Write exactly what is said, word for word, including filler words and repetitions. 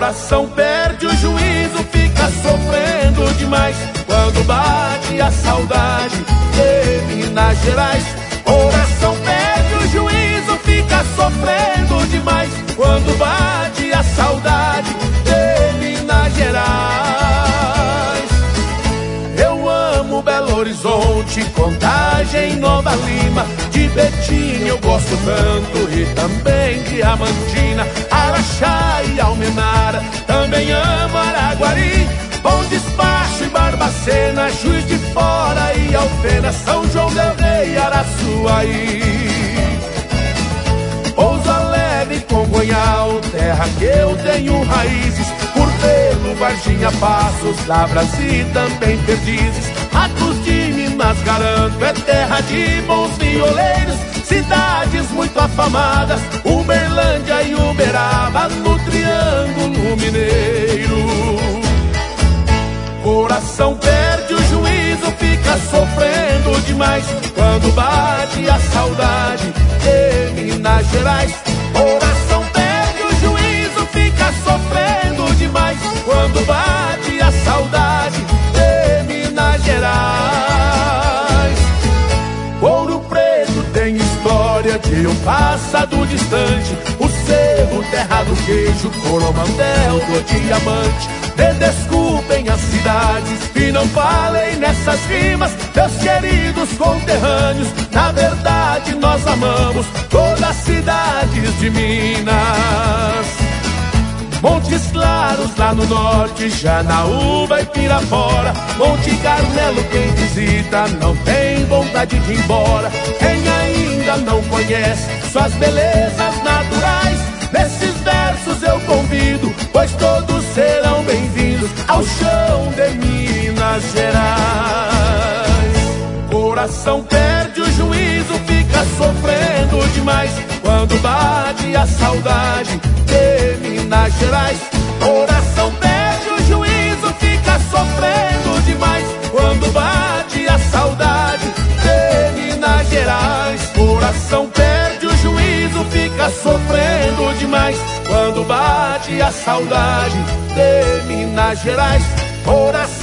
Coração perde o juízo, fica sofrendo demais quando bate a saudade de Minas Gerais. Coração perde o juízo, fica sofrendo demais quando bate a saudade de Minas Gerais. Eu amo Belo Horizonte, Contagem, Nova Lima, de Betim eu gosto tanto e também de Diamantina, Araxá e Almenara, também amo Araguari, Bom Despacho e Barbacena, Juiz de Fora e Alfena, São João del Rei, Araçuaí, Pouso Alegre, Congonhal, terra que eu tenho raízes, Curvelo, Varginha, Passos, Lavras e também Perdizes, Ratos de Minas garanto, é terra de bons violeiros, cidades muito afamadas, Uberlândia e Uberaba, no Triângulo Mineiro. Coração perde o juízo, fica sofrendo demais quando bate a saudade de Minas Gerais. Coração perde o juízo, fica sofrendo demais quando bate a saudade de Minas Gerais. Ouro Preto tem história de um passado distante, o Cerro, terra do queijo, Coromandel do diamante. Me desculpem as cidades e não falei nessas rimas, meus queridos conterrâneos, na verdade nós amamos todas as cidades de Minas. Montes Claros lá no norte, Janaúba e Pirapora, Monte Carmelo quem visita não tem vontade de ir embora. Quem ainda não conhece suas belezas naturais, nesses versos eu convido, pois todos serão bem-vindos ao chão de Minas Gerais. Coração perde o juízo, fica sofrendo demais quando bate a saudade de Minas Gerais. Coração perde o juízo, fica sofrendo demais quando bate a saudade de Minas Gerais. Coração perde o juízo, fica sofrendo demais quando bate a saudade de Minas Gerais. Coração